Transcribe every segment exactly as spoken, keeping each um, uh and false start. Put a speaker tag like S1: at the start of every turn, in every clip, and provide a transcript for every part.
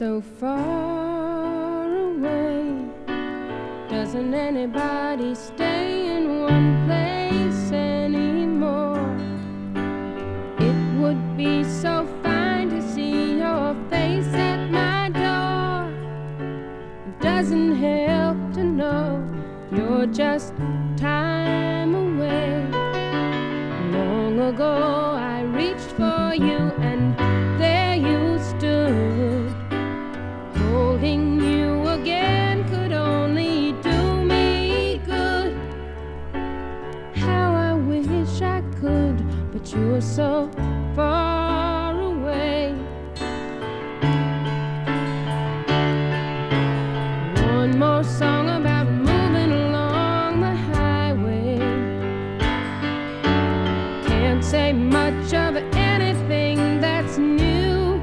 S1: so far away. Doesn't anybody stay in one place anymore? It would be so fine to see your face at my door. It doesn't help to know you're just time away. Long ago I reached for you and there you stood. Holding you again could only do me good. How I wish I could, but you're so far away. One more song about moving along the highway. Can't say much of anything that's new.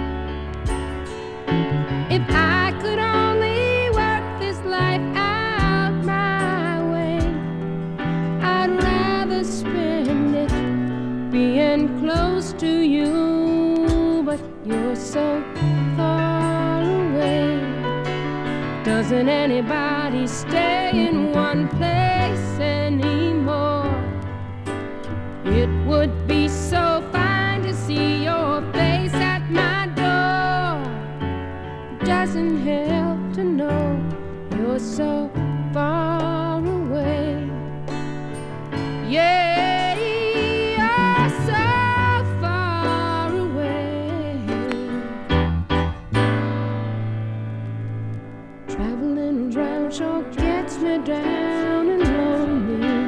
S1: If I could only work this life out my way, I'd rather spend it being close to you, but you're so far away. Doesn't anybody stay in one place anymore? It would be so fine to see your face at my door. Doesn't help to know you're so far away. Yeah, you're so far away. Traveling around sure gets me down and lonely.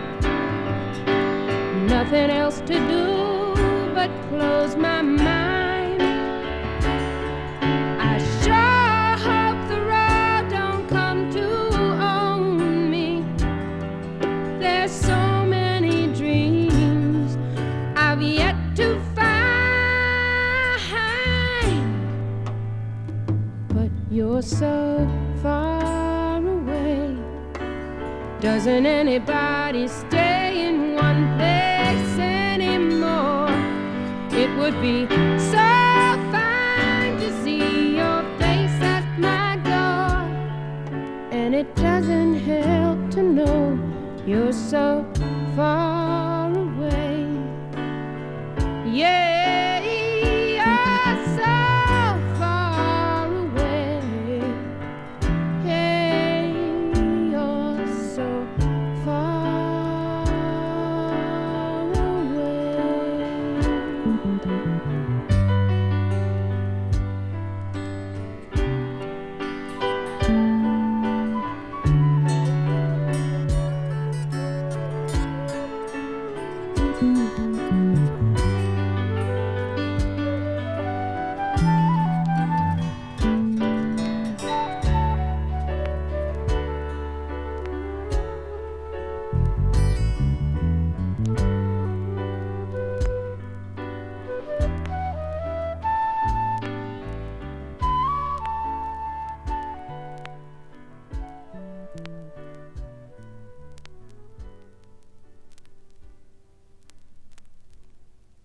S1: Nothing else to do but close my mind. I sure hope the road don't come to own me. There's so many dreams I've yet to find, but you're so far away. Doesn't anybody stay in one place anymore? It would be so